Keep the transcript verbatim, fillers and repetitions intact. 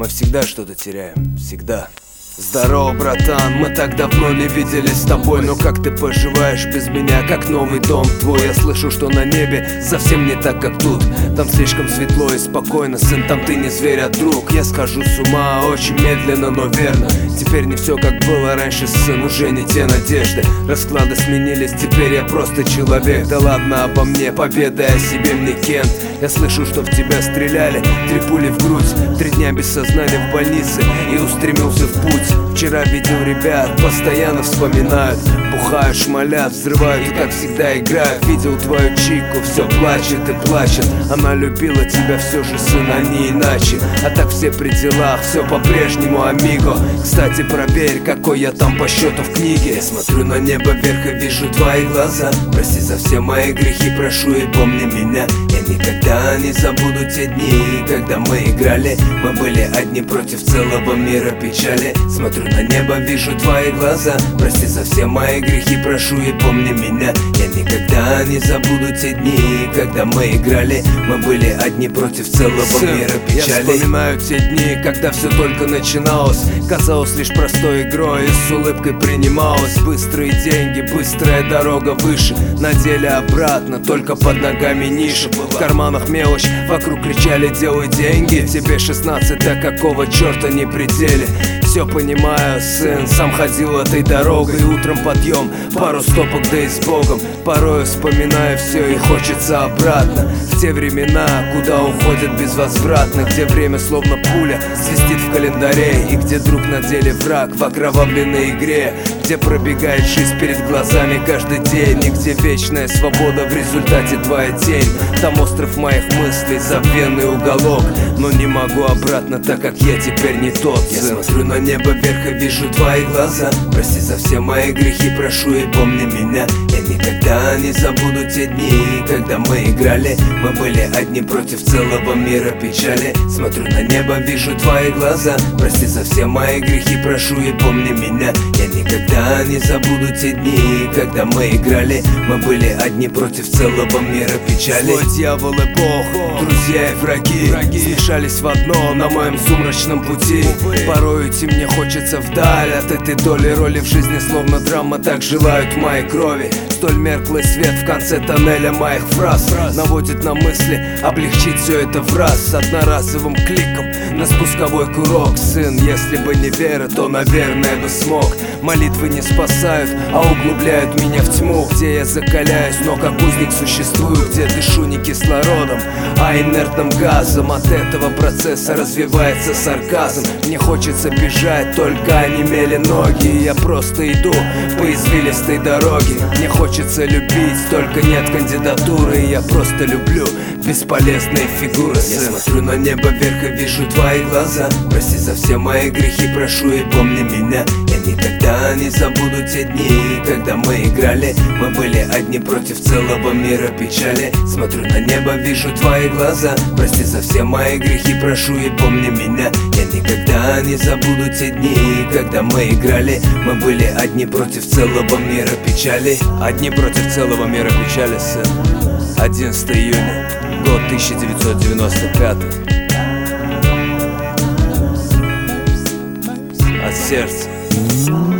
Мы всегда что-то теряем, всегда. Здорово, братан, мы так давно не виделись с тобой. Но как ты поживаешь без меня, как новый дом твой? Я слышу, что на небе совсем не так, как тут. Там слишком светло и спокойно, сын, там ты не зверь, а друг. Я схожу с ума очень медленно, но верно. Теперь не все как было раньше, сын, уже не те надежды. Расклады сменились, теперь я просто человек. Да ладно обо мне, победа о себе мне Кент. Я слышу, что в тебя стреляли, три пули в грудь. Три дня без сознания в больнице и устремился в путь. Вчера видел ребят, постоянно вспоминают. Бухают, шмалят, взрывают и как всегда играют. Видел твою чику, все плачет и плачет. Она любила тебя все же, сын, а не иначе. А так все при делах, все по-прежнему, амиго. Кстати, проверь, какой я там по счету в книге. Я смотрю на небо вверх и вижу твои глаза. Прости за все мои грехи, прошу и помни меня. Я никогда не забуду те дни, когда мы играли. Мы были одни против целого мира печали. Смотрю на небо, вижу твои глаза. Прости за все мои грехи, прошу и помни меня. Я никогда не забуду те дни, когда мы играли. Мы были одни против целого Сын, мира печали. Я вспоминаю те дни, когда все только начиналось. Казалось лишь простой игрой и с улыбкой принималось. Быстрые деньги, быстрая дорога выше. На деле обратно, только под ногами ниша. В карманах мелочь, вокруг кричали: делай деньги. Тебе шестнадцать, да какого черта не пределе. Все понимаю, сын, сам ходил этой дорогой. Утром подъем, пару стопок, да и с Богом. Порой вспоминаю все и хочется обратно в те времена, куда уходят безвозвратно. Где время словно пуля свистит в календаре. И где друг на деле враг в окровавленной игре. Где пробегает жизнь перед глазами каждый день. И где вечная свобода в результате твоя тень. Там остров моих мыслей, забвенный уголок. Но не могу обратно, так как я теперь не тот, сын. Я смотрю на небо вверх и вижу твои глаза. Прости за все мои грехи, прошу и помни меня. Я никогда не забуду те дни, когда мы играли. Мы были одни против целого мира печали. Смотрю на небо, вижу твои глаза. Прости за все мои грехи, прошу и помни меня. Я никогда не забуду те дни, когда мы играли. Мы были одни против целого мира печали. Злой дьявол и Бог, друзья и враги, враги смешались в одно на моем сумрачном пути. Порой идти мне хочется вдаль от этой доли роли в жизни, словно драма, так желают моей крови. Столь мерклый свет в конце тоннеля моих фраз наводит на мысли облегчить все это в раз. Одноразовым кликом на спусковой курок. Сын, если бы не вера, то, наверное, бы смог. Молитвы не спасают, а углубляют меня в тьму. Где я закаляюсь, но как узник существую. Где дышу не кислородом, а инертным газом. От этого процесса развивается сарказм. Мне хочется бежать, только онемели ноги. И я просто иду по извилистой дороге. Мне хочется любить, только нет кандидатуры. И я просто люблю бесполезные фигуры, сын. Я смотрю на небо вверх и вижу твои глаза. Прости за все мои грехи, прошу и помни меня. Я никогда не забуду те дни, когда мы играли. Мы были одни против целого мира печали. Смотрю на небо, вижу твои глаза. Прости за все мои грехи, прошу и помни меня. Я никогда не забуду те дни, когда мы играли. Мы были одни против целого мира печали. Одни против целого мира печали, сын. одиннадцатого июня, год тысяча девятьсот девяносто пятый. От сердца.